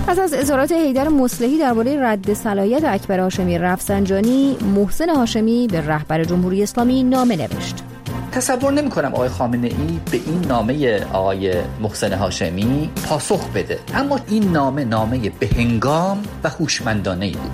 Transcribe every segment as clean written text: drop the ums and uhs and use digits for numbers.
پس از اظهارات حیدر مصلحی درباره رد صلاحیت اکبر هاشمی رفسنجانی، محسن هاشمی به رهبر جمهوری اسلامی نامه نوشت. تصور نمی‌کنم آقای خامنه‌ای به این نامه آقای محسن هاشمی پاسخ بده، اما این نامه بهنگام و هوشمندانه‌ای بود.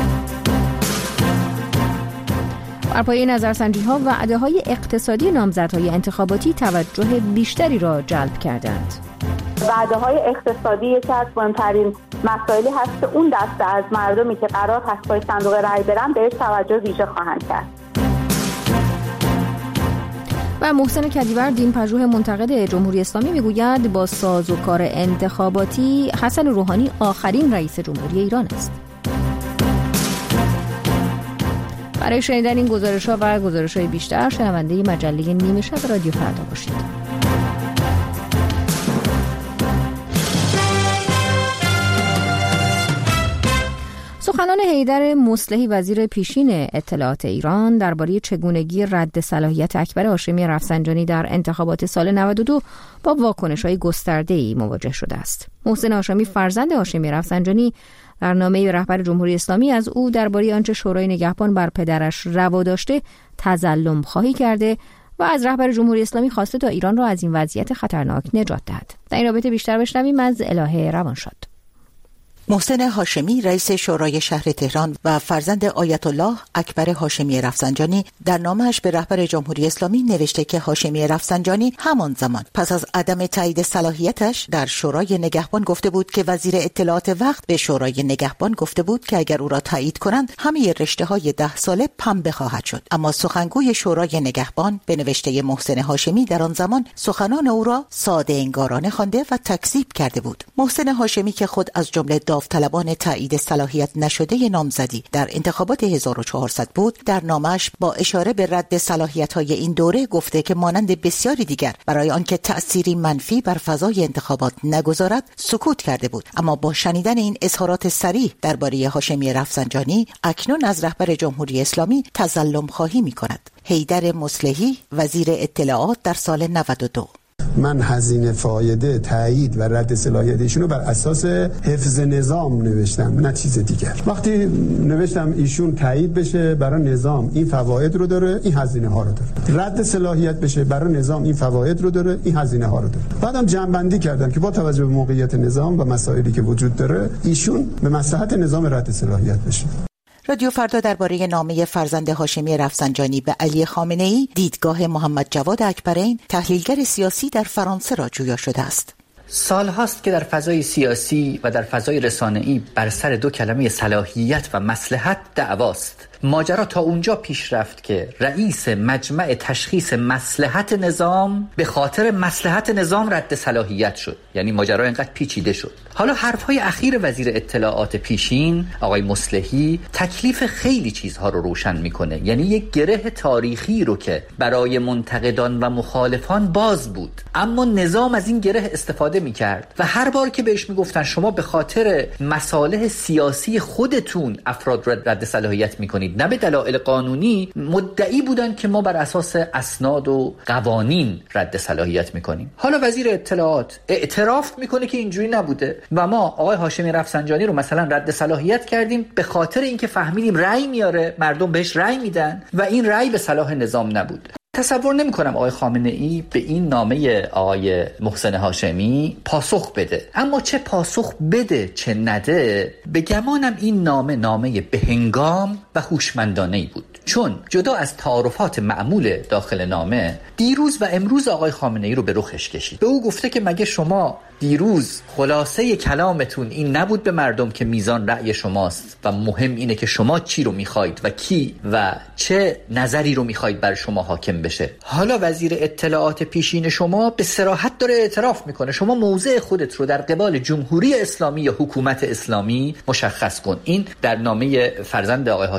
بر پایه نظرسنجی‌ها وعده‌های اقتصادی نامزدهای انتخاباتی توجه بیشتری را جلب کردند. وعده‌های اقتصادی یکی از مهمترین مسائلی هست که اون دسته از مردمی که قرار هست پای صندوق رای برن بهش توجه ویژه خواهند کرد. و محسن کدیور دین پژوه منتقد جمهوری اسلامی میگوید با سازوکار انتخاباتی حسن روحانی آخرین رئیس جمهوری ایران است. برای شنیدن این گزارش‌ها و گزارش‌های بیشتر شنونده مجله نیمه شب رادیو فردا باشید. سخنان حیدر مصلحی وزیر پیشین اطلاعات ایران درباره چگونگی رد صلاحیت اکبر هاشمی رفسنجانی در انتخابات سال 92 با واکنش‌های گسترده‌ای مواجه شده است. محسن هاشمی فرزند هاشمی رفسنجانی در نامه به رهبر جمهوری اسلامی از او درباره آنچه شورای نگهبان بر پدرش روا داشته تظلم خواهی کرده و از رهبر جمهوری اسلامی خواسته تا ایران را از این وضعیت خطرناک نجات دهد. در این رابطه بیشتر بشنویم از الهه روانشاد. محسن هاشمی رئیس شورای شهر تهران و فرزند آیت الله اکبر هاشمی رفسنجانی در نامه‌اش به رهبر جمهوری اسلامی نوشته که هاشمی رفسنجانی همان زمان پس از عدم تایید صلاحیتش در شورای نگهبان گفته بود که وزیر اطلاعات وقت به شورای نگهبان گفته بود که اگر او را تایید کنند همه رشته‌های 10 ساله پنبه خواهد شد. اما سخنگوی شورای نگهبان به نوشته محسن هاشمی در آن زمان سخنان او را ساده انگارانه خوانده و تکذیب کرده بود. محسن هاشمی که خود از جمله داوطلبان تایید صلاحیت نشده نامزدی در انتخابات 1400 بود، در نامش با اشاره به رد صلاحیت‌های این دوره گفته که مانند بسیاری دیگر برای آنکه تأثیری منفی بر فضای انتخابات نگذارد سکوت کرده بود. اما با شنیدن این اظهارات صریح درباره هاشمی رفسنجانی اکنون از رهبر جمهوری اسلامی تظلم خواهی می‌کند. حیدر مصلحی وزیر اطلاعات در سال 92: من هزینه فایده تایید و رد صلاحیت ایشونو بر اساس حفظ نظام نوشتم، نه چیز دیگر. وقتی نوشتم ایشون تایید بشه برای نظام این فواید رو داره، این هزینه ها رو داره، رد صلاحیت بشه برای نظام این فواید رو داره، این هزینه ها رو داره. بعدم جمع‌بندی کردم که با توجه به موقعیت نظام و مسائلی که وجود داره ایشون به مصلحت نظام رد صلاحیت بشه. رادیو فردا درباره نامه فرزند هاشمی رفسنجانی به علی خامنه‌ای دیدگاه محمد جواد اکبرین تحلیلگر سیاسی در فرانسه را جویا شده است. سال هاست که در فضای سیاسی و در فضای رسانه‌ای بر سر دو کلمه صلاحیت و مصلحت دعواست. ماجرا تا اونجا پیش رفت که رئیس مجمع تشخیص مصلحت نظام به خاطر مصلحت نظام رد صلاحیت شد. یعنی ماجرا اینقدر پیچیده شد. حالا حرفهای اخیر وزیر اطلاعات پیشین آقای مصلحی تکلیف خیلی چیزها رو روشن میکنه. یعنی یک گره تاریخی رو که برای منتقدان و مخالفان باز بود، اما نظام از این گره استفاده میکرد و هر بار که بهش میگفتن شما به خاطر مصالح سیاسی خودتون افراد رد صلاحیت میکنید نه به دلایل قانونی، مدعی بودن که ما بر اساس اسناد و قوانین رد صلاحیت میکنیم. حالا وزیر اطلاعات اعتراف میکنه که اینجوری نبوده و ما آقای هاشمی رفسنجانی رو مثلا رد صلاحیت کردیم به خاطر اینکه فهمیدیم رأی میاره، مردم بهش رأی میدن و این رأی به صلاح نظام نبود. تصور نمی‌کنم آقای خامنه‌ای به این نامه آقای محسن هاشمی پاسخ بده، اما چه پاسخ بده چه نده به گمانم این نامه بهنگام و هوشمندانه‌ای بود. چون جدا از تعارفات معمول داخل نامه، دیروز و امروز آقای خامنه‌ای رو به رخش کشید. به او گفته که مگه شما دیروز خلاصه کلامتون این نبود به مردم که میزان رأی شماست و مهم اینه که شما چی رو میخواید و کی و چه نظری رو میخواید بر شما حاکم بشه. حالا وزیر اطلاعات پیشین شما به صراحت داره اعتراف میکنه شما موضع خودت رو در قبال جمهوری اسلامی یا حکومت اسلامی مشخص کن. این در نامه فرزند آقای هاشمی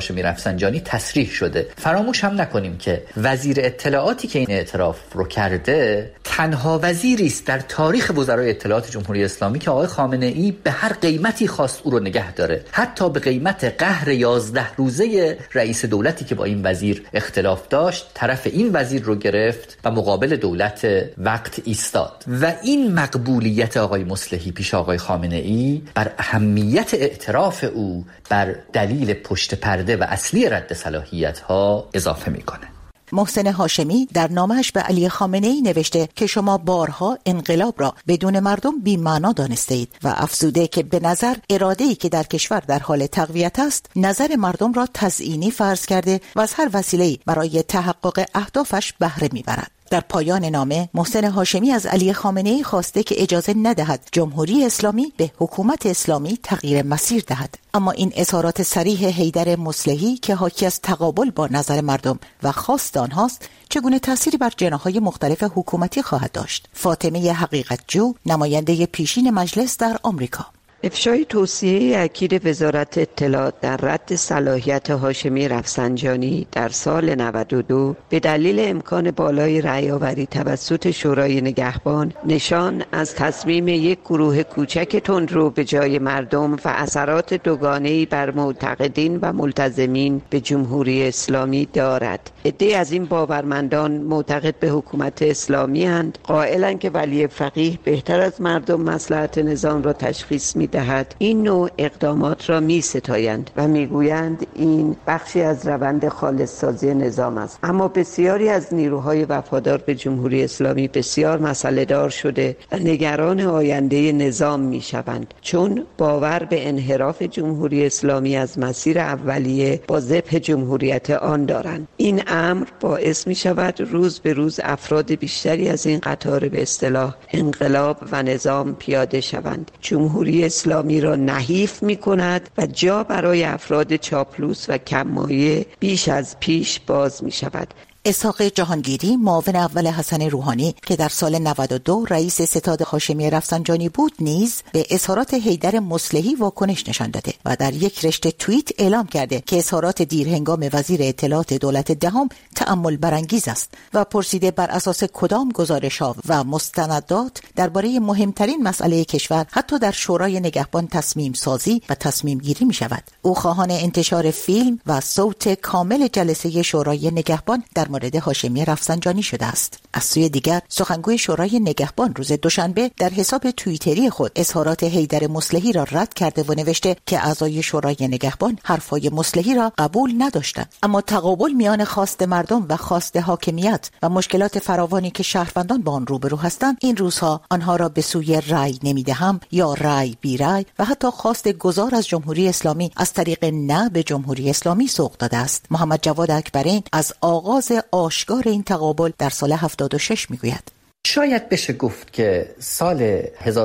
هاشمی رفسنجانی تصریح شده. فراموش هم نکنیم که وزیر اطلاعاتی که این اعتراف رو کرده تنها وزیری است در تاریخ وزرای اطلاعات جمهوری اسلامی که آقای خامنه‌ای به هر قیمتی خواست او رو نگه داره، حتی به قیمت قهر 11 روزه رئیس دولتی که با این وزیر اختلاف داشت، طرف این وزیر رو گرفت و مقابل دولت وقت ایستاد. و این مقبولیت آقای مصلحی پیش آقای خامنه‌ای بر اهمیت اعتراف او بر دلیل پشت پرده و اصلی رد صلاحیت‌ها اضافه میکنه. محسن هاشمی در نامه‌اش به علی خامنه‌ای نوشته که شما بارها انقلاب را بدون مردم بی‌معنا دانستید و افزوده که به نظر اراده‌ای که در کشور در حال تقویت است نظر مردم را تزیینی فرض کرده و از هر وسیله‌ای برای تحقق اهدافش بهره می‌برد. در پایان نامه محسن هاشمی از علی خامنه‌ای خواسته که اجازه ندهد جمهوری اسلامی به حکومت اسلامی تغییر مسیر دهد. اما این اظهارات صریح حیدر مصلحی که حاکی از تقابل با نظر مردم و خواست آنهاست چگونه تأثیری بر جناح‌های مختلف حکومتی خواهد داشت؟ فاطمه حقیقتجو، نماینده پیشین مجلس در آمریکا: افشای توصیه اکید وزارت اطلاعات در رد صلاحیت هاشمی رفسنجانی در سال 92 به دلیل امکان بالای رأی‌آوری توسط شورای نگهبان نشان از تصمیم یک گروه کوچک تندرو به جای مردم و اثرات دوگانه‌ای بر معتقدین و ملتزمین به جمهوری اسلامی دارد. عده‌ای از این باورمندان معتقد به حکومت اسلامی اند، قائلند که ولی فقیه بهتر از مردم مصلحت نظام را تشخیص می‌دهد. این نوع اقدامات را می‌ستایند و می‌گویند این بخشی از روند خالص‌سازی نظام است. اما بسیاری از نیروهای وفادار به جمهوری اسلامی بسیار مسئله‌دار شده و نگران آینده نظام می‌شوند، چون باور به انحراف جمهوری اسلامی از مسیر اولیه با ذبح جمهوریت آن دارند. این امر باعث می‌شود روز به روز افراد بیشتری از این قطار به اصطلاح انقلاب و نظام پیاده شوند. جمهوری اسلامی را نحیف می‌کند و جا برای افراد چاپلوس و کم‌مایه بیش از پیش باز می‌شود. اسحاق جهانگیری، معاون اول حسن روحانی که در سال 92 رئیس ستاد هاشمی رفسنجانی بود، نیز به اظهارات حیدر مصلحی واکنش نشان داده و در یک رشته توییت اعلام کرده که اظهارات دیرهنگام وزیر اطلاعات دولت دهم تأمل برانگیز است و پرسیده بر اساس کدام گزارش‌ها و مستندات درباره مهمترین مسئله کشور حتی در شورای نگهبان تصمیم سازی و تصمیم گیری می شود. او خواهان انتشار فیلم و صوت کامل جلسه شورای نگهبان در مورد هاشمی رفسنجانی شده است. از سوی دیگر سخنگوی شورای نگهبان روز دوشنبه در حساب توییتری خود اظهارات حیدر مصلحی را رد کرده و نوشته که اعضای شورای نگهبان حرفای مصلحی را قبول نداشتند، اما تقابل میان خواست مردم و خواست حاکمیت و مشکلات فراوانی که شهروندان با آن روبرو هستند این روزها آنها را به سوی رأی نمیدهم یا رأی بی رأی و حتی خواست گذار از جمهوری اسلامی از طریق نه به جمهوری اسلامی سوق داده است. محمد جواد اکبرین از آغاز آشکار این تقابل در سال 76 میگوید: شاید بشه گفت که سال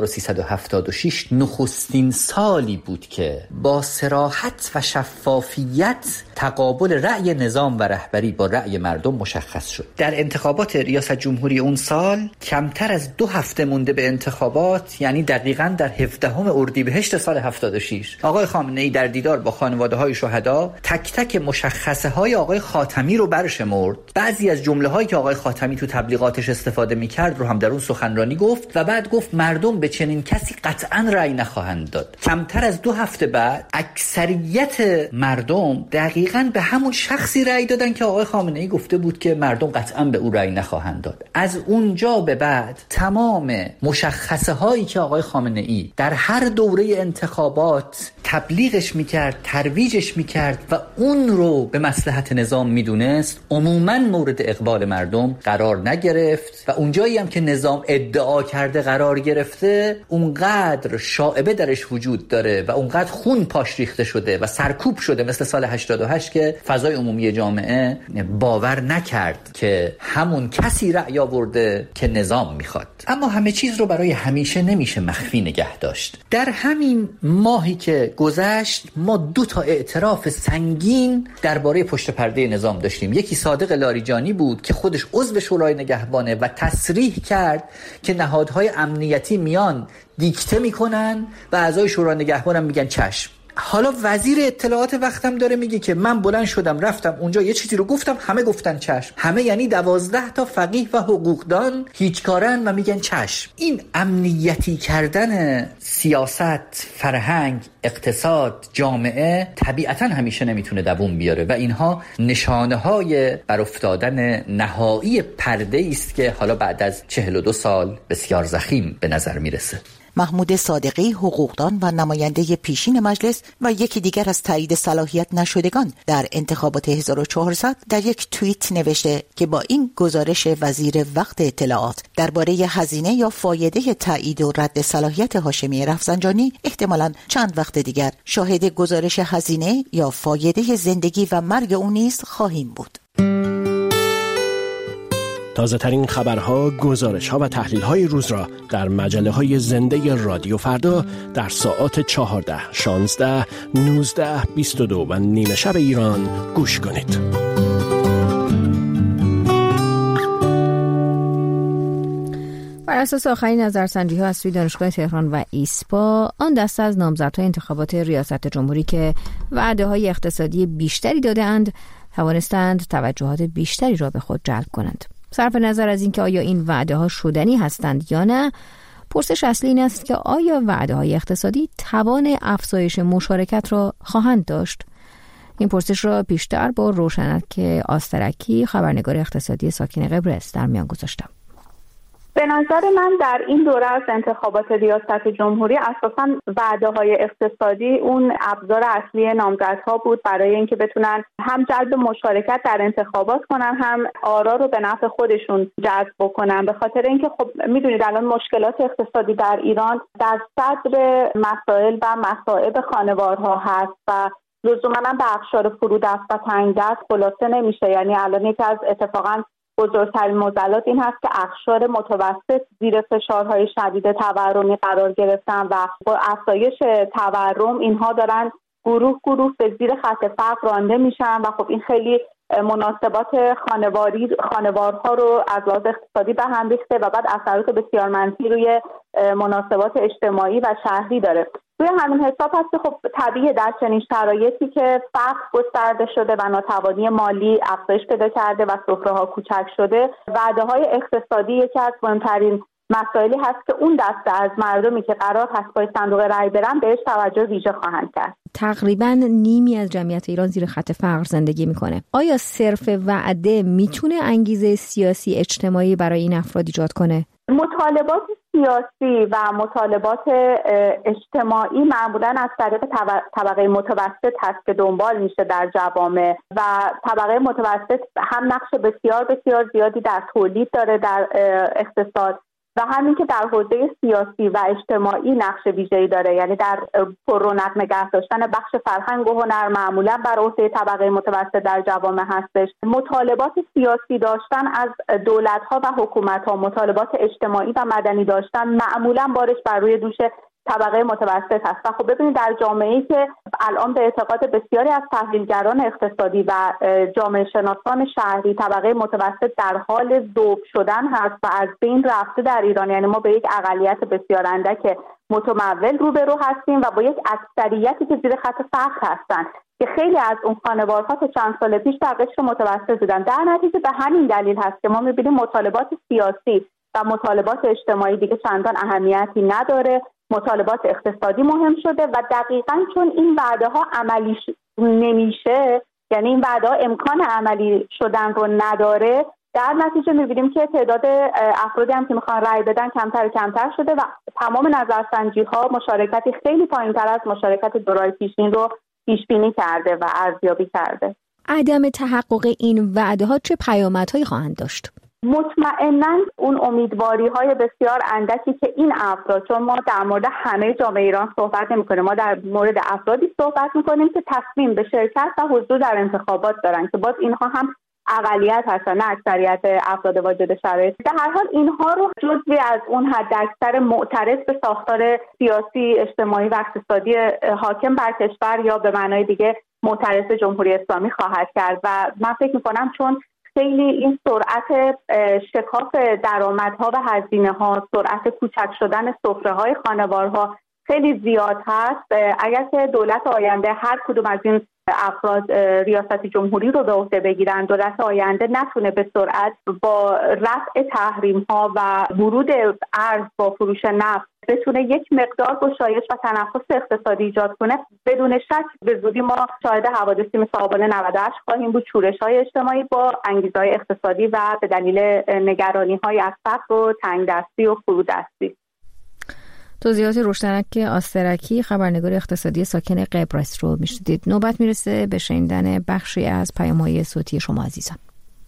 1376 نخستین سالی بود که با صراحت و شفافیت تقابل رأی نظام و رهبری با رأی مردم مشخص شد. در انتخابات ریاست جمهوری اون سال کمتر از 2 هفته مونده به انتخابات، یعنی دقیقاً در 17 اردیبهشت سال 76، آقای خامنه‌ای در دیدار با خانواده‌های شهدا تک تک مشخصه‌های آقای خاتمی رو برشمرد. بعضی از جمله‌هایی که آقای خاتمی تو تبلیغاتش استفاده می‌کرد رو هم در اون سخنرانی گفت و بعد گفت مردم به چنین کسی قطعاً رأی نخواهند داد. کمتر از 2 هفته بعد اکثریت مردم دقیقاً به همون شخصی رأی دادن که آقای خامنه‌ای گفته بود که مردم قطعاً به او رأی نخواهند داد. از اونجا به بعد تمام مشخصه هایی که آقای خامنه‌ای در هر دوره انتخابات تبلیغش میکرد، ترویجش میکرد و اون رو به مصلحت نظام میدونست، عموماً مورد اقبال مردم قرار نگرفت و اونجایی هم که نظام ادعا کرده قرار گرفته اونقدر شائبه درش وجود داره و اونقدر خون پاش ریخته شده و سرکوب شده مثل سال 88 که فضای عمومی جامعه باور نکرد که همون کسی رأی آورده که نظام میخواد. اما همه چیز رو برای همیشه نمیشه مخفی نگه داشت. در همین ماهی که گذشت ما 2 تا اعتراف سنگین درباره پشت پرده نظام داشتیم. یکی صادق لاریجانی بود که خودش عضو شورای نگهبانه و تصریح کرد که نهادهای امنیتی میان دیکته میکنن و اعضای شورای نگهبان هم میگن چشم. حالا وزیر اطلاعات وقتم داره میگه که من بلند شدم رفتم اونجا یه چیزی رو گفتم، همه گفتن چشم. همه یعنی 12 تا فقیه و حقوقدان هیچ کارن و میگن چشم. این امنیتی کردن سیاست، فرهنگ، اقتصاد، جامعه طبیعتا همیشه نمیتونه دووم بیاره و اینها نشانه های بر افتادن نهایی پرده است که حالا بعد از 42 سال بسیار ضخیم به نظر میرسه. محمود صادقی، حقوقدان و نماینده پیشین مجلس و یکی دیگر از تایید صلاحیت نشدگان در انتخابات 1400 در یک توییت نوشته که با این گزارش وزیر وقت اطلاعات درباره هزینه یا فایده تایید و رد صلاحیت هاشمی رفسنجانی احتمالاً چند وقت دیگر شاهد گزارش هزینه یا فایده زندگی و مرگ او نیز خواهیم بود. تازه ترین خبرها، گزارش‌ها و تحلیل‌های روز را در مجله‌های زنده رادیو فردا در ساعات 14، 16، 19، 22 و نیمه شب ایران گوش کنید. بر اساس آخرین نظرسنجی‌ها از سوی دانشگاه تهران و ایسپا، آن دسته از نامزدهای انتخابات ریاست جمهوری که وعده‌های اقتصادی بیشتری داده‌اند، توانستند توجهات بیشتری را به خود جلب کنند. صرف نظر از اینکه آیا این وعده‌ها شدنی هستند یا نه، پرسش اصلی این است که آیا وعده‌های اقتصادی توان افزایش مشارکت را خواهند داشت؟ این پرسش را پیشتر با روشنک آسترکی، خبرنگار اقتصادی ساکن قبرس، در میان گذاشتم. به نظر من در این دوره از انتخابات ریاست جمهوری اساساً وعده‌های اقتصادی اون ابزار اصلی نامزدها بود برای اینکه بتونن هم جلب مشارکت در انتخابات کنن، هم آرا رو به نفع خودشون جذب بکنن. به خاطر اینکه خب میدونید الان مشکلات اقتصادی در ایران در صدر مسائل و مصائب خانوارها هست و لزوما به اقشار فرودست و تنگدست خلاصه نمیشه. یعنی الان یکی از اتفاقاً بزرگترین معضلات این هست که اقشار متوسط زیر فشارهای شدید تورمی قرار گرفتن و با افزایش تورم اینها دارن گروه به زیر خط فقر رانده میشن و خب این خیلی مناسبات خانوارها رو از لحاظ اقتصادی به هم ریخته و بعد اثرات بسیار منفی روی مناسبات اجتماعی و شهری داره. روی همین حساب هست که خب طبیعیه در چنین شرایطی که فقر گسترده شده و ناتوانی مالی افزایش پیدا کرده و سفره‌ها کوچک شده، وعده‌های اقتصادی یکی از مهمترین مسائلی هست که اون دسته از مردمی که قرار هست پای صندوق رای برن بهش توجه ویژه خواهند کرد. تقریباً نیمی از جمعیت ایران زیر خط فقر زندگی میکنه. آیا صرف وعده میتونه انگیزه سیاسی اجتماعی برای این افراد ایجاد کنه؟ مطالبات سیاسی و مطالبات اجتماعی معمولاً از طریق طبقه متوسط هست که دنبال میشه در جوامع و طبقه متوسط هم نقش بسیار بسیار زیادی در تولید داره در اقتصاد و همین که در حوزه سیاسی و اجتماعی نقش ویژه‌ای داره. یعنی در پررونق نگه داشتن بخش فرهنگ و هنر معمولا بر عهده طبقه متوسط در جوامع هستش. مطالبات سیاسی داشتن از دولت‌ها و حکومت‌ها، مطالبات اجتماعی و مدنی داشتن معمولا بارش بر روی دوش طبقه متوسط هست. و خب ببینید در جامعه‌ای که الان به اعتقاد بسیاری از تحلیلگران اقتصادی و جامعه شناسان شهری طبقه متوسط در حال ذوب شدن هست و از بین رفته در ایران، یعنی ما به یک اقلیت بسیار اندک متمول روبرو هستیم و با یک اکثریتی که زیر خط فقر هستن که خیلی از اون خانوارها تا چند سال پیش در قشر متوسط بودن. در نتیجه به همین دلیل هست که ما می‌بینیم مطالبات سیاسی و مطالبات اجتماعی دیگه چندان اهمیتی نداره، مطالبات اقتصادی مهم شده و دقیقاً چون این وعده ها عملی نمیشه، یعنی این وعده ها امکان عملی شدن رو نداره، در نتیجه میبینیم که تعداد افرادی هم که میخوان رأی بدن کمتر و کمتر شده و تمام نظرسنجی ها مشارکتی خیلی پایین‌تر از مشارکت دورای پیشین رو پیش بینی کرده و ارزیابی کرده. عدم تحقق این وعده ها چه پیامدهایی خواهند داشت؟ مطمئناً اون امیدواری‌های بسیار اندکی که این افراد، چون ما در مورد همه جامعه ایران صحبت نمی‌کنیم، ما در مورد افرادی صحبت می‌کنیم که تصمیم به شرکت و حضور در انتخابات دارن که باز اینها هم اقلیت هستن نه اکثریت افراد واجد شرایط. در هر حال اینها رو جزوی از اون حداکثر معترض به ساختار سیاسی، اجتماعی و اقتصادی حاکم بر کشور یا به معنای دیگه معترض جمهوری اسلامی خواهد کرد و من فکر می‌کنم چون خیلی این سرعت شکاف درآمدها و هزینه‌ها، سرعت کوچک شدن سفره‌های خانوارها خیلی زیاد هست. اگر که دولت آینده هر کدوم از این افراد ریاست جمهوری رو به عهده بگیرن، دولت آینده نتونه به سرعت با رفع تحریم ها و ورود ارز با فروش نفت بتونه یک مقدار گشایش و تنفس اقتصادی ایجاد کنه، بدون شک به زودی ما شاهد حوادثی مثل آبان 98 خواهیم بود، شورش‌های اجتماعی با انگیزه‌های اقتصادی و به دلیل نگرانی‌های از فقر و تنگدستی و فرودستی. توضیحات روشنک آسترکی، خبرنگار اقتصادی ساکن قبرس رو میشنیدید. نوبت میرسه به شنیدن بخشی از پیام‌های صوتی شما عزیزان.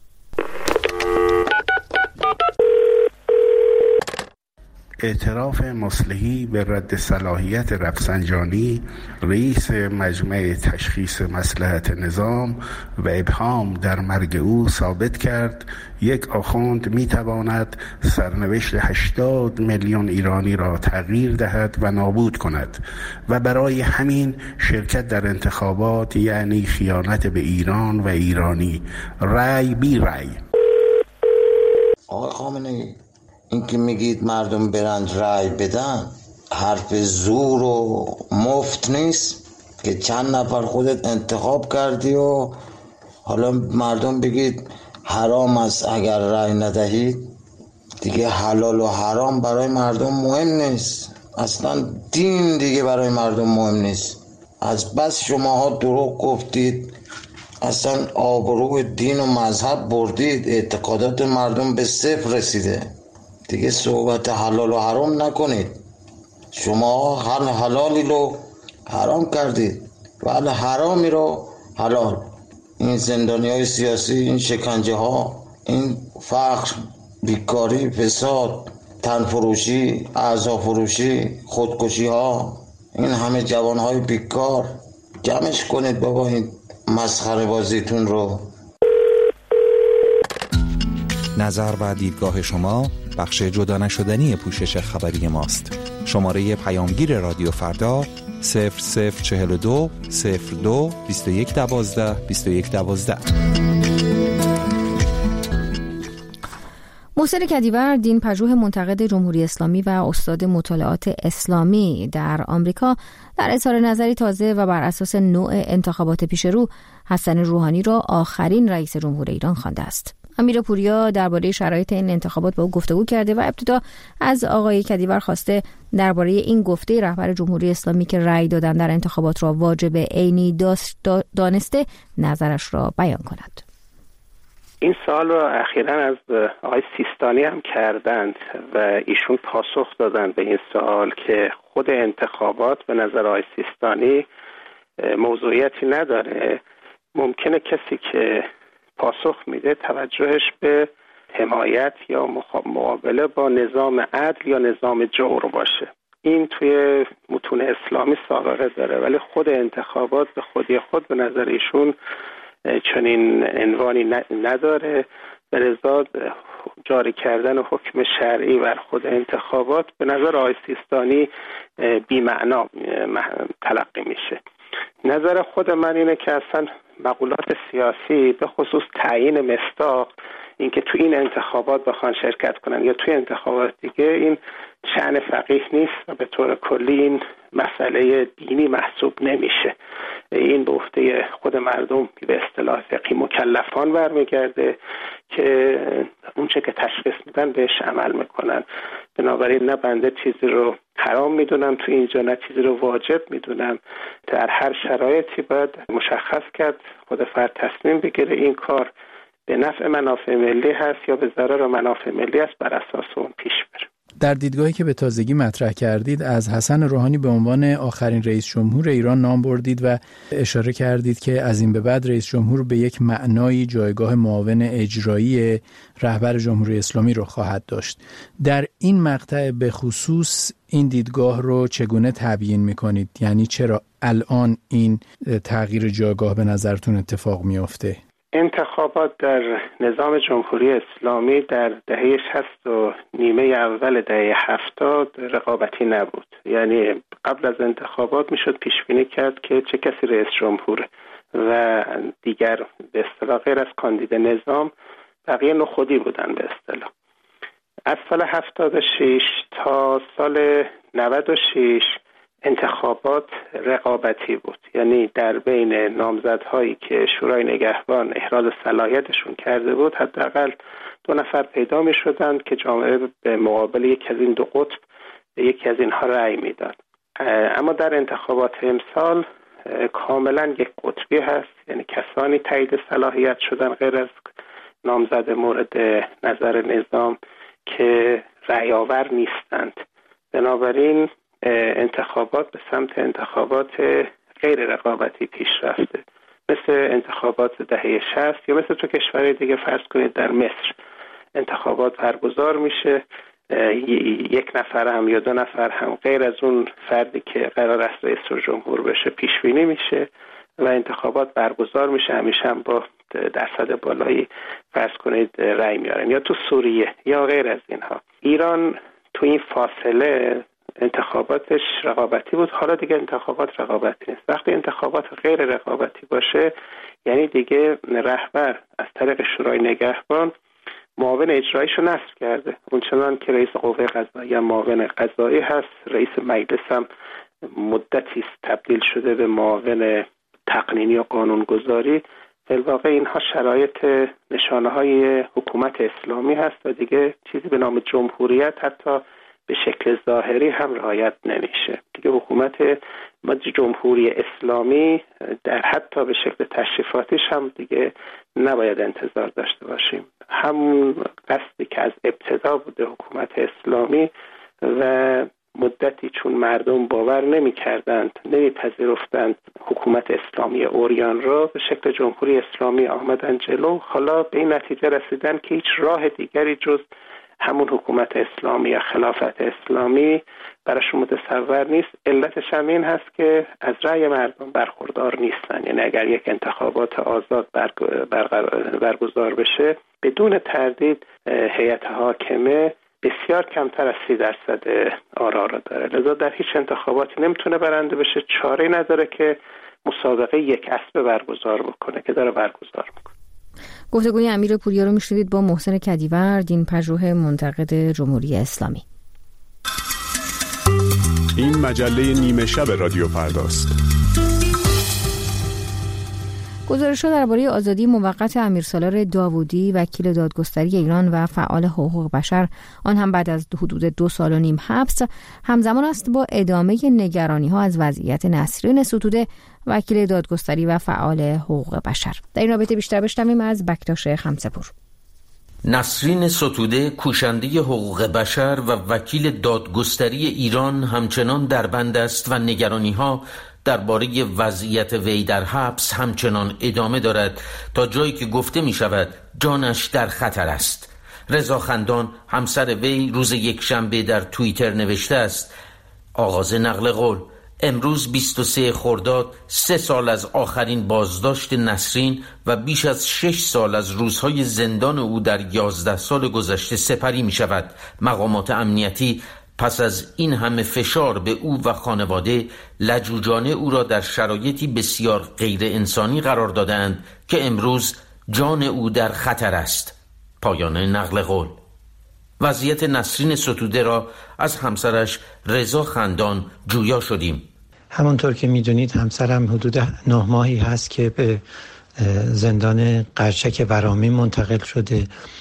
اعتراف مصلحی به رد صلاحیت رفسنجانی رئیس مجمع تشخیص مصلحت نظام و ابهام در مرگ او ثابت کرد یک آخوند میتواند سرنوشت 80 میلیون ایرانی را تغییر دهد و نابود کند و برای همین شرکت در انتخابات یعنی خیانت به ایران و ایرانی. رأی بی رأی. آقای خامنه‌ای، این که میگید مردم برند رأی بدن حرف زور و مفت نیست که چند نفر خودت انتخاب کردی و حالا مردم بگید حرام است اگر رأی ندهید. دیگه حلال و حرام برای مردم مهم نیست، اصلا دین دیگه برای مردم مهم نیست. از بس شماها دروغ گفتید، اصلا آبرو دین و مذهب بردید، اعتقادات مردم به صفر رسیده. دیگه صحبت حلال و حرام نکنید. شما هر حلالی رو حرام کردید و هر حرامی رو حلال. این زندانی های سیاسی، این شکنجه ها، این فقر، بیکاری، فساد، تنفروشی، اعضا فروشی، خودکشی ها، این همه جوان های بیکار، جمعش کنید بابا این مسخره بازیتون رو. نظر و دیدگاه شما بخش جدا نشدنی پوشش خبری ماست. شماره پیامگیر رادیو فردا 0042 02 2112 2112. محسن کدیور، دین پژوه منتقد جمهوری اسلامی و استاد مطالعات اسلامی در آمریکا، در اظهار نظری تازه و بر اساس نوع انتخابات پیش رو، حسن روحانی را آخرین رئیس جمهور ایران خوانده است. امیر پوریا درباره شرایط این انتخابات با او گفتگو کرده و ابتدا از آقای کدیور خواسته درباره این گفته رهبر جمهوری اسلامی که رأی دادن در انتخابات را واجب عینی دانسته نظرش را بیان کند. این سوال رو اخیراً از آقای سیستانی هم کردند و ایشون پاسخ دادند به این سوال که خود انتخابات به نظر آقای سیستانی موضوعیتی نداره. ممکنه کسی که پاسخ میده توجهش به حمایت یا مقابله با نظام عدل یا نظام جور باشه. این توی متون اسلامی سابقه داره، ولی خود انتخابات به خودی خود به نظر ایشون چنین عنوانی نداره. به لذا جاری کردن حکم شرعی بر خود انتخابات به نظر آقای سیستانی بی‌معنا تلقی میشه. نظر خود من اینه که اصلا مقولات سیاسی به خصوص تعیین مصداق، اینکه تو این انتخابات بخوان شرکت کنن یا توی انتخابات دیگه، این شأن فقیه نیست و به طور کلی این مسئله دینی محسوب نمیشه. این به عهده خود مردم به اصطلاح فقهی مکلفان برمیگرده که اونچه که تشخیص میدن بهش عمل میکنن. بنابراین نه بنده چیزی رو حرام میدونم تو اینجا، نه چیزی رو واجب میدونم. در هر شرایطی باید مشخص کرد، خود فرد تصمیم بگیره این کار به نفع منافع ملی هست یا به ضرر منافع ملی است، بر اساس اون پیش بره. در دیدگاهی که به تازگی مطرح کردید از حسن روحانی به عنوان آخرین رئیس جمهور ایران نام بردید و اشاره کردید که از این به بعد رئیس جمهور به یک معنایی جایگاه معاون اجرایی رهبر جمهوری اسلامی رو خواهد داشت. در این مقطع به خصوص این دیدگاه رو چگونه تبیین می‌کنید؟ یعنی چرا الان این تغییر جایگاه به نظرتون اتفاق می‌افته؟ انتخابات در نظام جمهوری اسلامی در دهه 60 و نیمه اول دهه 70 رقابتی نبود. یعنی قبل از انتخابات میشد پیش بینی کرد که چه کسی رئیس جمهوره و دیگر به اصطلاح غیر از کاندید نظام بقیه نخودی بودن به اصطلاح. از سال 76 تا سال 96 انتخابات رقابتی بود، یعنی در بین نامزدهایی که شورای نگهبان احراز صلاحیتشون کرده بود حداقل 2 نفر پیدا می شدند که جامعه به مقابل یکی از این 2 قطب به یکی از اینها رأی میداد. اما در انتخابات امسال کاملا یک قطبی هست، یعنی کسانی تایید صلاحیت شدن غیر از نامزد مورد نظر نظام که رأی آور نیستند. بنابراین انتخابات به سمت انتخابات غیر رقابتی پیش رفته، مثل انتخابات دهه 60 یا مثل تو کشورهای دیگه. فرض کنید در مصر انتخابات برگزار میشه، 1 نفر هم یا 2 نفر هم غیر از اون فردی که قرار است رئیس جمهور بشه پیش بینی میشه و انتخابات برگزار میشه، همیشه هم با درصد بالایی فرض کنید رأی میارن. یا تو سوریه یا غیر از اینها. ایران تو این فاصله انتخاباتش رقابتی بود، حالا دیگه انتخابات رقابتی نیست. وقتی انتخابات غیر رقابتی باشه یعنی دیگه رهبر از طریق شورای نگهبان معاون اجراییشو نصب کرده، اونچنان که رئیس قوه قضاییه معاون قضایی هست، رئیس مجلس هم مدتی تبدیل شده به معاون تقنینی و قانونگذاری. در واقع اینها شرایط نشانه های حکومت اسلامی هست و دیگه چیزی به نام جمهوریت حتی به شکل ظاهری هم رعایت نمیشه. دیگه حکومت جمهوری اسلامی در حتی به شکل تشریفاتیش هم دیگه نباید انتظار داشته باشیم. همون قصدی که از ابتدا بوده حکومت اسلامی و مدتی چون مردم باور نمی‌کردند، نمی‌پذیرفتند حکومت اسلامی عریان را، به شکل جمهوری اسلامی آمدن جلو. حالا به این نتیجه رسیدن که هیچ راه دیگری جز همون حکومت اسلامی یا خلافت اسلامی براشون متصور نیست. علتش هم این هست که از رأی مردم برخوردار نیستن. یعنی اگر یک انتخابات آزاد برگزار بشه بدون تردید هیئت حاکمه بسیار کمتر از 30% آرا را داره، لذا در هیچ انتخاباتی نمیتونه برنده بشه. چاره نداره که مسابقه یک اسبه برگزار بکنه که داره برگزار میکنه. گفتگوی امیر پوریا رو میشنوید با محسن کدیور، دین پژوه منتقد جمهوری اسلامی. این مجله نیمه شب رادیو فرداست. گزارش‌ها درباره آزادی موقت امیرسالار داوودی وکیل دادگستری ایران و فعال حقوق بشر، آن هم بعد از حدود 2.5 سال حبس، همزمان است با ادامه نگرانی‌ها از وضعیت نسرین ستوده وکیل دادگستری و فعال حقوق بشر. در این رابطه بیشتر بشنویم از بکتاش خمسه‌پور. نسرین ستوده کوشنده حقوق بشر و وکیل دادگستری ایران همچنان در بند است و نگرانی‌ها درباره وضعیت وی در حبس همچنان ادامه دارد تا جایی که گفته می شود جانش در خطر است. رضا خندان همسر وی روز یکشنبه در توییتر نوشته است: آغاز نقل قول. امروز 23 خرداد 3 سال از آخرین بازداشت نسرین و بیش از 6 سال از روزهای زندان او در 11 سال گذشته سپری می شود. مقامات امنیتی پس از این همه فشار به او و خانواده لجوجانه او را در شرایطی بسیار غیر انسانی قرار دادند که امروز جان او در خطر است. پایان نقل قول. وضعیت نسرین ستوده را از همسرش رضا خندان جویا شدیم. همانطور که میدونید همسرم حدود 9 ماهی هست که به زندان قرچک ورامین منتقل شده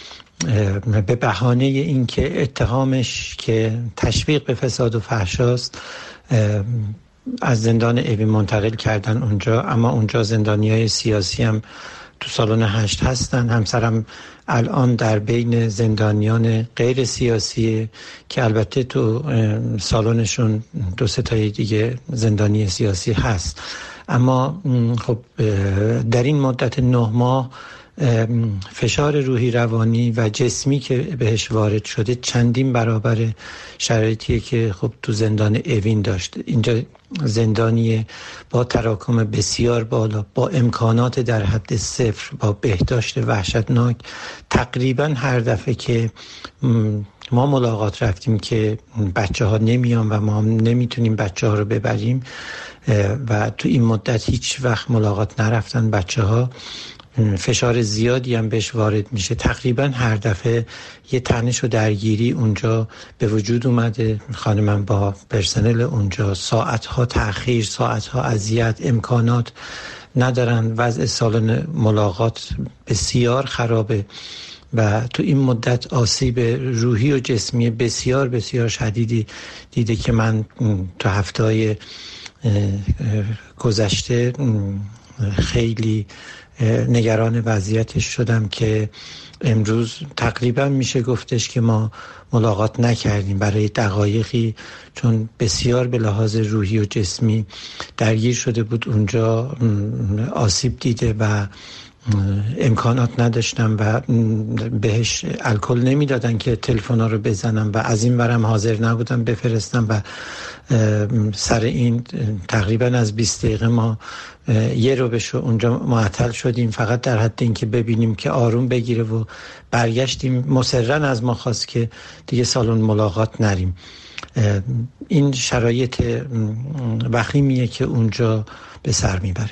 به بهانه اینکه اتهامش که تشویق به فساد و فحشاست از زندان اوین منتقل کردن اونجا، اما اونجا زندانیای سیاسی هم تو سالن 8 هستن. همسرم الان در بین زندانیان غیر سیاسی که البته تو سالنشون 2-3 تای دیگه زندانی سیاسی هست، اما خب در این مدت 9 ماه فشار روحی روانی و جسمی که بهش وارد شده چندین برابر شرایطیه که خب تو زندان اوین داشت. اینجا زندانی با تراکم بسیار بالا، با امکانات در حد صفر، با بهداشت وحشتناک. تقریبا هر دفعه که ما ملاقات رفتیم که بچه ها نمیان و ما هم نمیتونیم بچه ها رو ببریم و تو این مدت هیچ وقت ملاقات نرفتن بچه ها، فشار زیادی هم بهش وارد میشه. تقریبا هر دفعه یه تنش و درگیری اونجا به وجود اومده. خانمم با پرسنل اونجا ساعتها تأخیر، ساعتها اذیت، امکانات ندارن. وضع سالن ملاقات بسیار خرابه و تو این مدت آسیب روحی و جسمی بسیار بسیار شدیدی دیده که من تو هفته‌های گذشته خیلی نگران وضعیتش شدم که امروز تقریبا میشه گفتش که ما ملاقات نکردیم برای دقایقی، چون بسیار به لحاظ روحی و جسمی درگیر شده بود. اونجا آسیب دیده و امکانات نداشتم و بهش الکل نمیدادن که تلفن‌ها رو بزنم و از این برم حاضر نبودم بفرستم و سر این تقریبا از 20 دقیقه ما یه رو بشو اونجا معطل شدیم، فقط در حد این که ببینیم که آروم بگیره و برگشتیم. مصرن از ما خواست که دیگه سالن ملاقات نریم. این شرایط وخیمیه که اونجا به سر میبره.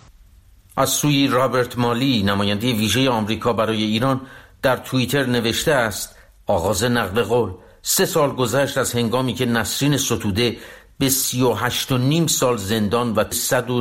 از سوی رابرت مالی، نماینده ویژه آمریکا برای ایران، در توییتر نوشته است: آغاز نقل قول. 3 سال گذشت از هنگامی که نسرین ستوده به 38.5 سال زندان و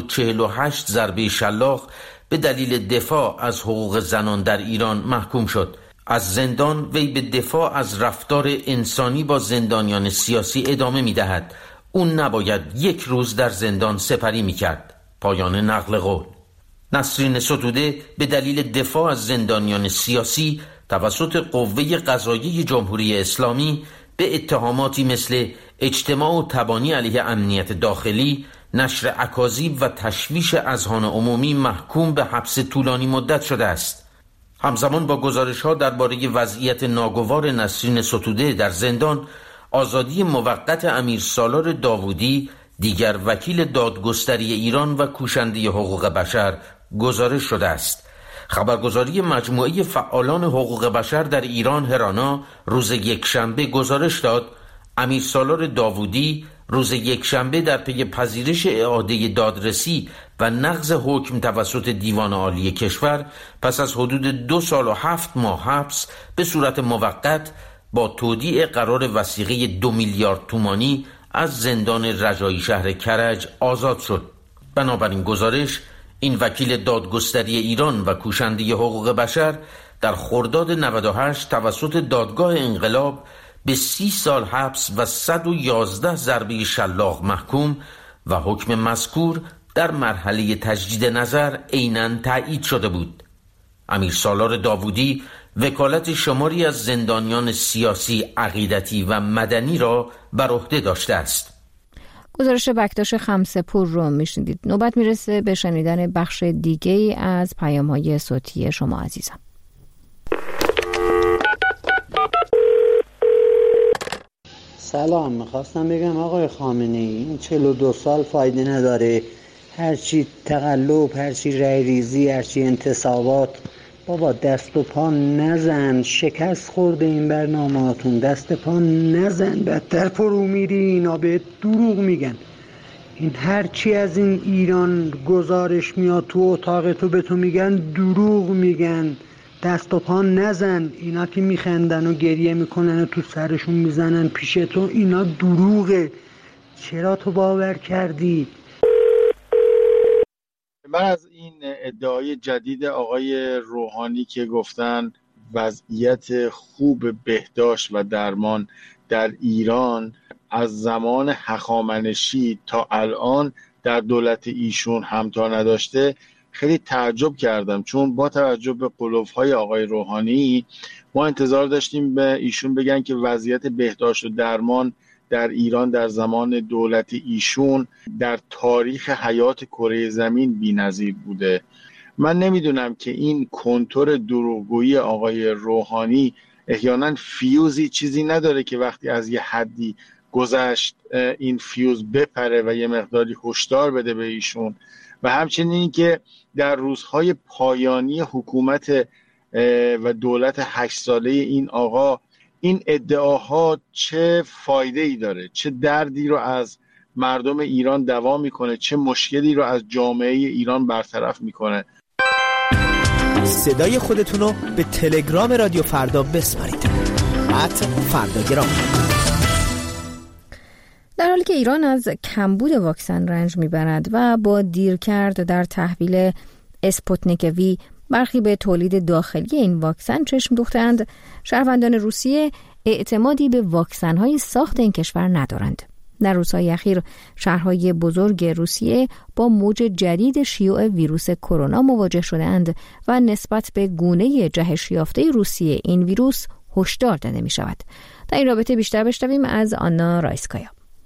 148 ضربه شلاق به دلیل دفاع از حقوق زنان در ایران محکوم شد. از زندان وی به دفاع از رفتار انسانی با زندانیان سیاسی ادامه می دهد. اون نباید 1 روز در زندان سپری می کرد. پایان نقل قول. نسرین ستوده به دلیل دفاع از زندانیان سیاسی توسط قوه قضاییه جمهوری اسلامی به اتهاماتی مثل اجتماع و تبانی علیه امنیت داخلی، نشر اکاذیب و تشویش اذهان عمومی محکوم به حبس طولانی مدت شده است. همزمان با گزارش‌ها درباره وضعیت ناگوار نسرین ستوده در زندان، آزادی موقت امیر سالار داوودی، دیگر وکیل دادگستری ایران و کوشنده حقوق بشر، گزارش شده است. خبرگزاری مجموعه فعالان حقوق بشر در ایران هرانا روز یکشنبه گزارش داد امیر سالار داوودی روز یکشنبه در پی پذیرش اعاده دادرسی و نقض حکم توسط دیوان عالی کشور پس از حدود 2 سال و 7 ماه حبس به صورت موقت با تودیع قرار وثیقه 2 میلیارد تومانی از زندان رجایی شهر کرج آزاد شد. بنابراین گزارش، این وکیل دادگستری ایران و کوشنده حقوق بشر در خرداد 98 توسط دادگاه انقلاب به 30 سال حبس و 111 ضربه شلاق محکوم و حکم مذکور در مرحله تجدید نظر عیناً تایید شده بود. امیر سالار داوودی وکالت شماری از زندانیان سیاسی، عقیدتی و مدنی را بر عهده داشته است. گزارش بکتاش خمسه‌پور رو میشنیدید. نوبت میرسه به شنیدن بخش دیگه از پیام‌های صوتی شما عزیزان. سلام، میخواستم بگم آقای خامنه‌ای این 42 سال فایده نداره، هرچی تقلب، هرچی رای ریزی، هرچی انتصابات، بابا دست و پا نزن، شکست خورده این برنامه‌هاتون، دست پا نزن، بدتر فرو میری. اینا به دروغ میگن. این هرچی از این ایران گزارش میاد تو اتاق تو به تو میگن دروغ میگن. دست و پا نزن. اینا که میخندن و گریه میکنن و تو سرشون میزنن پیش تو، اینا دروغه. چرا تو باور کردی؟ من از این ادعای جدید آقای روحانی که گفتن وضعیت خوب بهداشت و درمان در ایران از زمان هخامنشی تا الان در دولت ایشون همتا نداشته، خیلی تعجب کردم، چون با توجه به قلوف‌های آقای روحانی ما انتظار داشتیم به ایشون بگن که وضعیت بهداشت و درمان در ایران در زمان دولت ایشون در تاریخ حیات کره زمین بی‌نظیر بوده. من نمیدونم که این کنتور دروغگویی آقای روحانی احیانا فیوزی چیزی نداره که وقتی از یه حدی گذشت این فیوز بپره و یه مقداری هشدار بده به ایشون. و همچنین که در روزهای پایانی حکومت و دولت 8 ساله این آقا این ادعاها چه فایده ای داره، چه دردی رو از مردم ایران دوا میکنه، چه مشکلی رو از جامعه ایران برطرف میکنه. صدای خودتون رو به تلگرام رادیو فردا بسپارید. @فرداگرام. در حالی که ایران از کمبود واکسن رنج میبرد و با دیرکرد در تحویل اسپوتنیک وی برخی به تولید داخلی این واکسن چشم دوختند، شهروندان روسیه اعتمادی به واکسن‌های ساخت این کشور ندارند. در روزهای اخیر شهرهای بزرگ روسیه با موج جدید شیوع ویروس کرونا مواجه شده‌اند و نسبت به گونه جهش یافته روسیه این ویروس هشدار داده می‌شود. در این رابطه بیشتر بشنویم از آنا رایسکایا.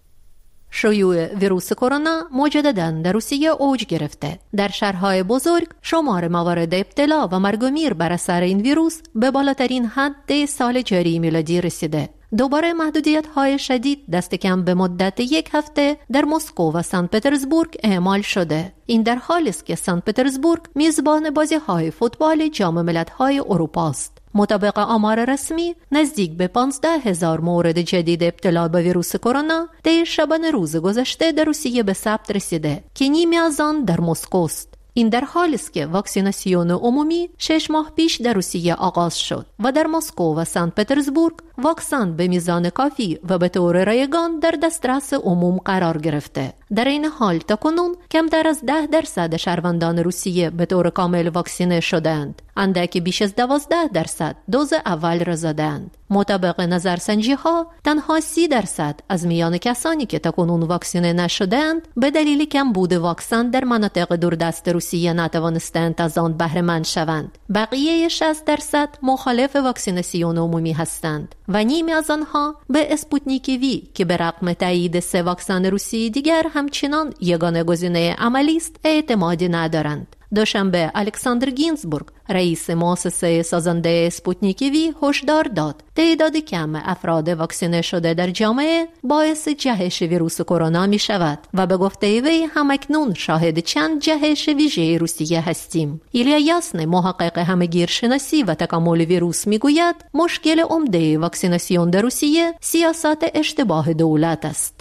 شیوع ویروس کرونا مجدداً در روسیه اوج گرفته. در شهرهای بزرگ شمار موارد ابتلا و مرگ و میر بر اثر این ویروس به بالاترین حد سال جاری میلادی رسیده. دوباره محدودیت‌های شدید دست کم به مدت 1 هفته در مسکو و سن پترزبورگ اعمال شده. این در حالی است که سن پترزبورگ میزبان بازی‌های فوتبال جام ملت‌های اروپا است. مطابق آمار رسمی نزدیک به 15,000 مورد جدید ابتلا به ویروس کرونا در شبانه روز گذشته در روسیه به ثبت رسیده که نیمی از آن در مسکو است. این در حالی است که واکسیناسیون عمومی 6 ماه پیش در روسیه آغاز شد و در مسکو و سن پترزبورگ واکسن به میزان کافی و به طور رایگان در دسترس عموم قرار گرفته. در این حال تاکنون کمتر از 10% شهروندان روسیه به طور کامل واکسینه شدند. اندکی بیش از 12% دوز اول را زدند. مطابق نظرسنجی ها تنها 30% از میان کسانی که تاکنون واکسینه نشدند به دلیل کمبود واکسن در مناطق دوردست روسیه نتوانستند از آن بهره مند شوند. بقیه 60% مخالف واکسیناسیون عمومی هستند و نیمی از آنها به اسپوتنیک وی که به رغم تایید 3 واکسن روسی دیگر همچنان یگانه گزینه عملی است اعتمادی ندارند. دوشنبه الکساندر گینزبورگ رئیس مؤسسه سازنده اسپوتنیک وی هشدار داد تعداد کم افراد واکسینه شده در جامعه باعث جهش ویروس کرونا می شود و به گفته وی همکنون شاهد چند جهش ویژه روسیه هستیم. ایلیا یاسن محقق همگیرشناسی و تکامل ویروس می گوید مشکل عمده واکسیناسیون در روسیه سیاست اشتباه دولت است.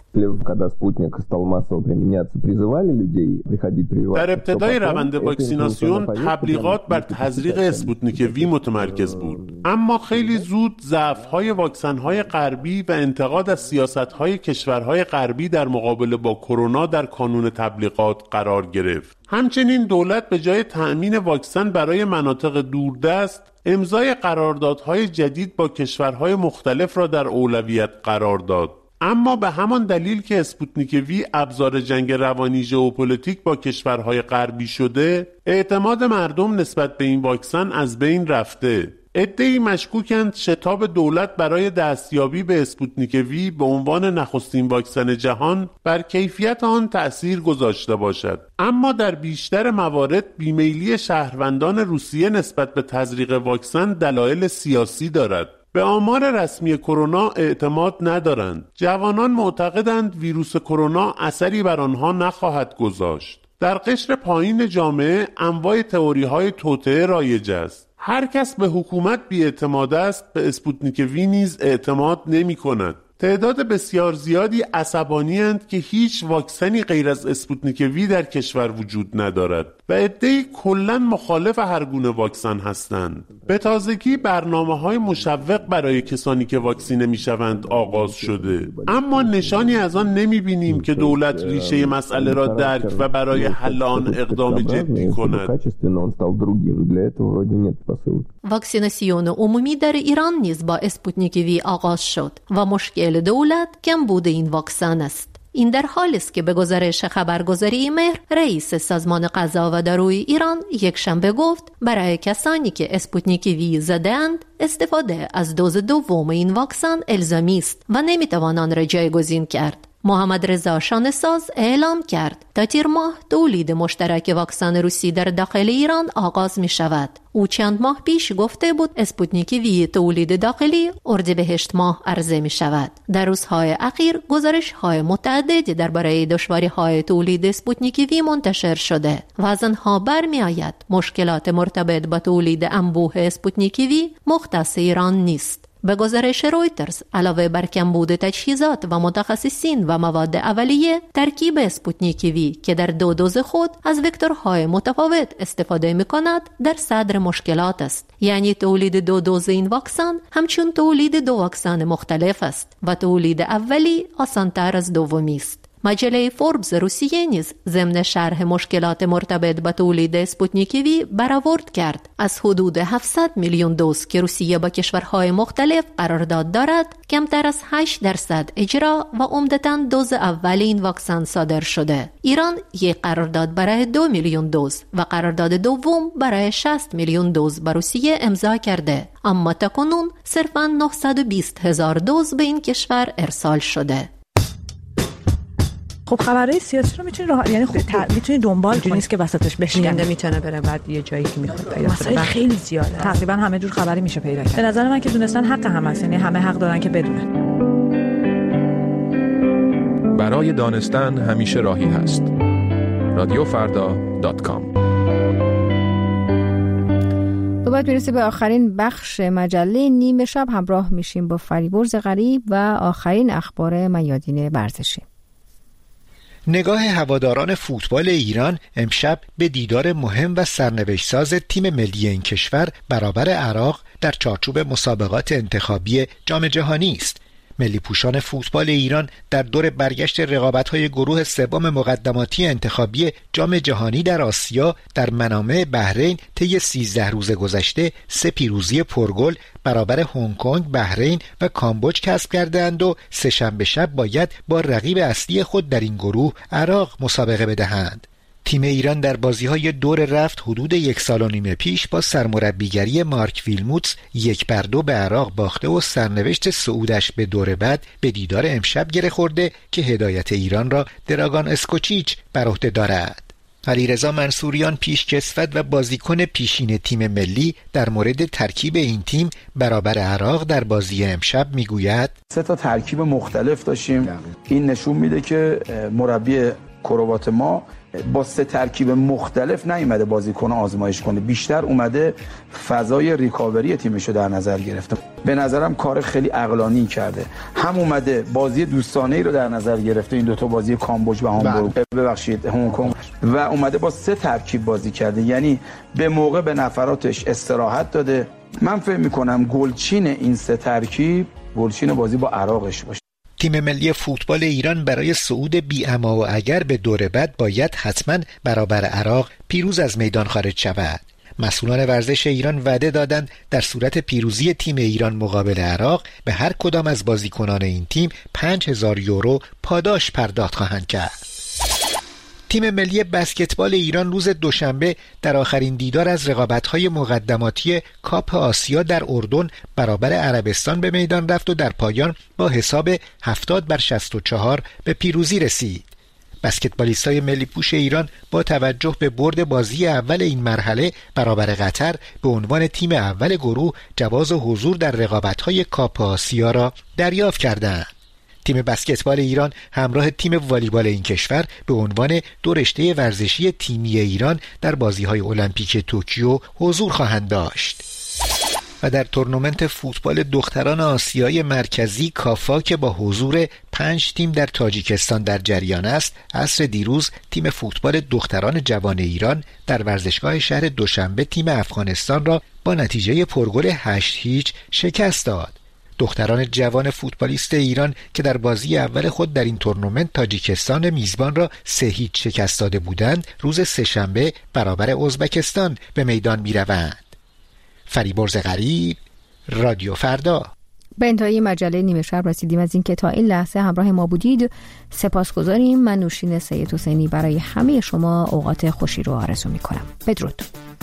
در ابتدای روند واکسیناسیون تبلیغات بر تزریق اسپوتنیک وی متمرکز بود، اما خیلی زود ضعف‌های واکسن‌های غربی و انتقاد از سیاست‌های کشورهای غربی در مقابله با کرونا در کانون تبلیغات قرار گرفت. همچنین دولت به جای تأمین واکسن برای مناطق دوردست امضای قراردادهای جدید با کشورهای مختلف را در اولویت قرار داد. اما به همان دلیل که اسپوتنیک وی ابزار جنگ روانی ژئوپلیتیک با کشورهای غربی شده، اعتماد مردم نسبت به این واکسن از بین رفته. عده‌ای مشکوکند شتاب دولت برای دستیابی به اسپوتنیک وی به عنوان نخستین واکسن جهان بر کیفیت آن تأثیر گذاشته باشد. اما در بیشتر موارد بیمیلی شهروندان روسیه نسبت به تزریق واکسن دلایل سیاسی دارد. به آمار رسمی کرونا اعتماد ندارند. جوانان معتقدند ویروس کرونا اثری بر آنها نخواهد گذاشت. در قشر پایین جامعه انواع تئوری‌های توطئه رایج است. هر کس به حکومت بی‌اعتماد است به اسپوتنیک وی نیز اعتماد نمی‌کند. تعداد بسیار زیادی عصبانی‌اند که هیچ واکسنی غیر از اسپوتنیک وی در کشور وجود ندارد و عده‌ای کلاً مخالف هر گونه واکسن هستند. به تازگی برنامه‌های مشوق برای کسانی که واکسینه می‌شوند آغاز شده، اما نشانی از آن نمی‌بینیم که دولت ریشه مسئله را درک و برای حل آن اقدام جدی کند. واکسیناسیون عمومی در ایران نیز با اسپوتنیک وی آغاز شد و مشکل دولت کمبود این واکسن است. این در حالی است که به گزارش خبرگزاری مهر رئیس سازمان غذا و داروی ایران یک شنبه گفت برای کسانی که اسپوتنیک وی زدند استفاده از دوز دوم این واکسن الزامی است و نمیتوان آن را جایگزین کرد. محمد رضا شانه‌ساز اعلام کرد تا تیر ماه تولید مشترک واکسن روسی در داخل ایران آغاز می شود. او چند ماه پیش گفته بود اسپوتنیک وی تولید داخلی اردیبهشت ماه عرضه می شود. در روزهای اخیر گزارش‌های متعددی درباره دشواری‌های تولید اسپوتنیک وی منتشر شده و از آنها برمی‌آید مشکلات مرتبط با تولید انبوه اسپوتنیک وی مختص ایران نیست. به گزارش رویترز علاوه بر کمبود تجهیزات و متخصصین و مواد اولیه، ترکیب اسپوتنیک وی که در 2 دوز خود از وکتورهای متفاوت استفاده می‌کند در صدر مشکلات است. یعنی تولید 2 دوز این واکسن همچون تولید 2 واکسن مختلف است و تولید اولی آسان‌تر از دومی است. مجله فوربس روسیه نیز ضمن شرح مشکلات مرتبط با تولید اسپوتنیک وی برآورد کرد از حدود 700 میلیون دوز که روسیه با کشورهای مختلف قرارداد دارد، کمتر از 8% اجرا و عمدتاً دوز اول این واکسن صادر شده. ایران یک قرارداد برای 2 میلیون دوز و قرارداد دوم برای 60 میلیون دوز با روسیه امضا کرده، اما تاکنون صرفاً 920,000 دوز به این کشور ارسال شده. خب خبرهای سیاسی رو میتونی یعنی میتونی دنبال کنی، نیست که وسطش بشینه، میتونه بره بعد یه جایی که میخواد پیدا کنه. مسائل خیلی زیاده، تقریبا همه جور خبری میشه پیدا کرد. به نظر من که دونستن حق هم هست، یعنی همه حق دارن که بدونن. برای دانستن همیشه راهی هست. radiofarda.com. بعد میرسه به آخرین بخش مجله نیمه شب. همراه میشیم با فریبرز غریب و آخرین اخبار میادین ورزشی. نگاه هواداران فوتبال ایران امشب به دیدار مهم و سرنوشت‌ساز تیم ملی این کشور برابر عراق در چارچوب مسابقات انتخابی جام جهانی است. ملی پوشان فوتبال ایران در دور برگشت رقابت‌های گروه سوم مقدماتی انتخابی جام جهانی در آسیا در منامه بحرین طی 13 روز گذشته 3 پیروزی پرگل برابر هنگ کنگ، بحرین و کامبوج کسب کردند و سه‌شنبه شب باید با رقیب اصلی خود در این گروه عراق مسابقه بدهند. تیم ایران در بازی‌های دور رفت حدود 1.5 سال پیش با سرمربیگری مارک ویلموتس 1-2 به عراق باخته و سرنوشت صعودش به دور بعد به دیدار امشب گره خورده که هدایت ایران را دراگان اسکوچیچ بر عهده دارد. علیرضا منصوریان پیشکسوت و بازیکن پیشین تیم ملی در مورد ترکیب این تیم برابر عراق در بازی امشب میگوید 3 ترکیب مختلف داشتیم. این نشون میده که مربی کروات ما با 3 ترکیب مختلف نیومده بازیکن آزمایش کنه، بیشتر اومده فضای ریکاوری تیمشو در نظر گرفته. به نظرم کار خیلی عقلانی کرده، هم اومده بازی دوستانه‌ای رو در نظر گرفته، این 2 بازی کامبوج و هنگ کنگ و اومده با 3 ترکیب بازی کرده، یعنی به موقع به نفراتش استراحت داده. من فکر می‌کنم گلچین این 3 ترکیب گلچین بازی با عراقش باشه. تیم ملی فوتبال ایران برای صعود بی اما و اگر به دور بعد باید حتما برابر عراق پیروز از میدان خارج شود. مسئولان ورزش ایران وعده دادند در صورت پیروزی تیم ایران مقابل عراق به هر کدام از بازیکنان این تیم 5,000 یورو پاداش پرداخت خواهند کرد. تیم ملی بسکتبال ایران روز دوشنبه در آخرین دیدار از رقابت‌های مقدماتی کاپ آسیا در اردن برابر عربستان به میدان رفت و در پایان با حساب 70-64 به پیروزی رسید. بسکتبالیستای ملی پوش ایران با توجه به برد بازی اول این مرحله برابر قطر به عنوان تیم اول گروه جواز حضور در رقابت‌های کاپ آسیا را دریافت کردند. تیم بسکتبال ایران همراه تیم والیبال این کشور به عنوان 2 رشته ورزشی تیمی ایران در بازی‌های المپیک توکیو حضور خواهند داشت. و در تورنمنت فوتبال دختران آسیای مرکزی کافا که با حضور 5 تیم در تاجیکستان در جریان است، عصر دیروز تیم فوتبال دختران جوان ایران در ورزشگاه شهر دوشنبه تیم افغانستان را با نتیجه پرگل 8-0 شکست داد. دختران جوان فوتبالیست ایران که در بازی اول خود در این تورنمنت تاجیکستان میزبان را 3-0 شکست داده بودند، روز سه‌شنبه برابر ازبکستان به میدان می‌روند. فریبرز غریب، رادیو فردا. به انتهای مجله نیمه شب رسیدیم. از اینکه تا این لحظه همراه ما بودید سپاسگزاریم. من نوشین سید حسینی برای همه شما اوقات خوشی رو آرزو می‌کنم. بدرود.